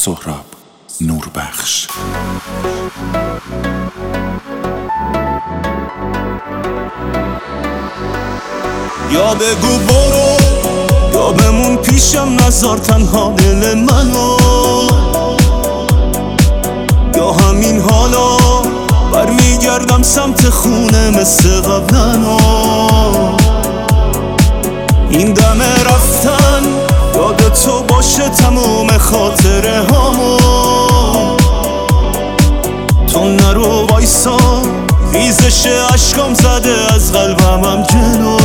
سهراب نوربخش. یا بگو برو یا بمون پیشم، نذار تنها دل منو، یا همین حالا برمیگردم سمت خونه مثل قبلنو. این دم رفتن یاد تو باشه تموم خاطره هامو، تو نرو وایسا ریزش عشقام زده از قلبم جلو.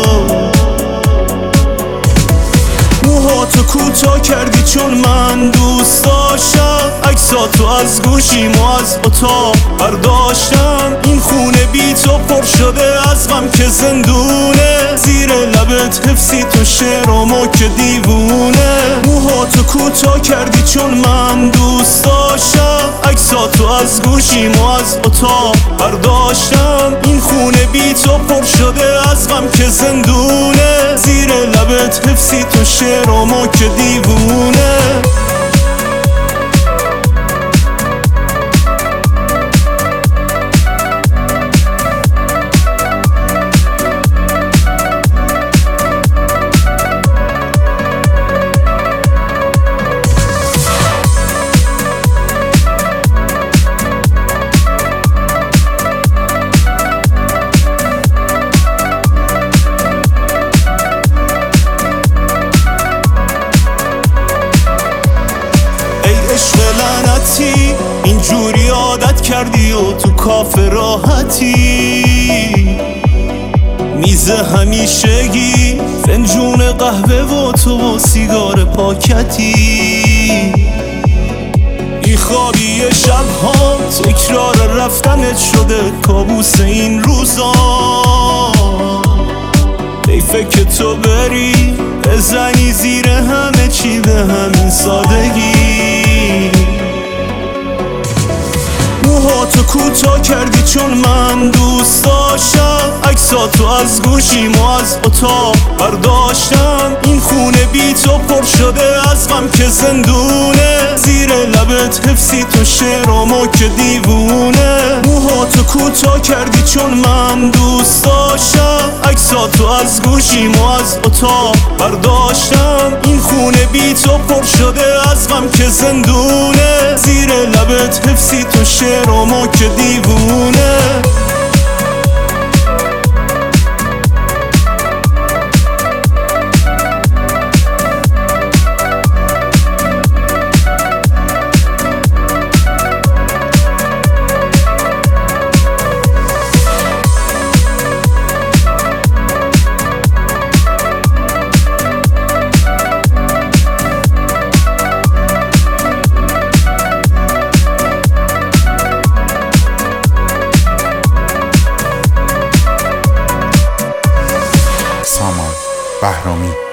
موهاتو کوتاه کردی چون من دوست داشتم، عکساتو از گوشیم و از اتاق برداشتم. این خونه بی تو پر شده از غم که زندونه، زیر لبت حفظی تو شعرامو که دیوونه. موهاتو کوتاه کردی چون من دوست داشتم، عکساتو از گوشیم و از اتاق برداشتم. این خونه بی تو پر شده از غم که زندونه، زیر لبت حفظی تو شعرامو که دیوونه. اینجوری عادت کردی و تو کافه راحتی، میز همیشگی، فنجون قهوه و تو و سیگار پاکتی. این خوابی شبها تکرار رفتنت شده کابوس این روزا. حیفه که تو بری بزنی زیر همه چی به همین سادگی. موهاتو کوتاه کردی چون من دوست داشتم، عکساتو از گوشیم و از اتاق برداشتم. این خونه بی تو پر شده از غم که زندونه، زیر لبت حفظی تو شعرامو که دیوونه. موهاتو کوتاه کردی چون من دوست داشتم، عکساتو از گوشیم و از اتاق برداشتم. این خونه بی تو پر شده از غم که زندونه، زیر لبت حفظی تو شعرامو که دیوونه. سامان بهرامی.